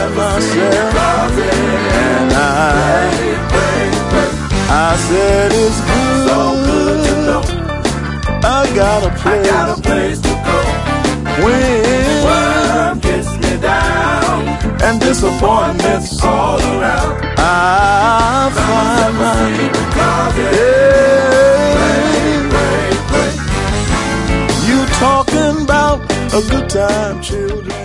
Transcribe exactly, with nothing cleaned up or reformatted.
find myself, and I, I said it's good, so good to know. I got a place, I got a place to go. When work gets me down and disappointments all around, I find my, yeah. You talking about a good time, children?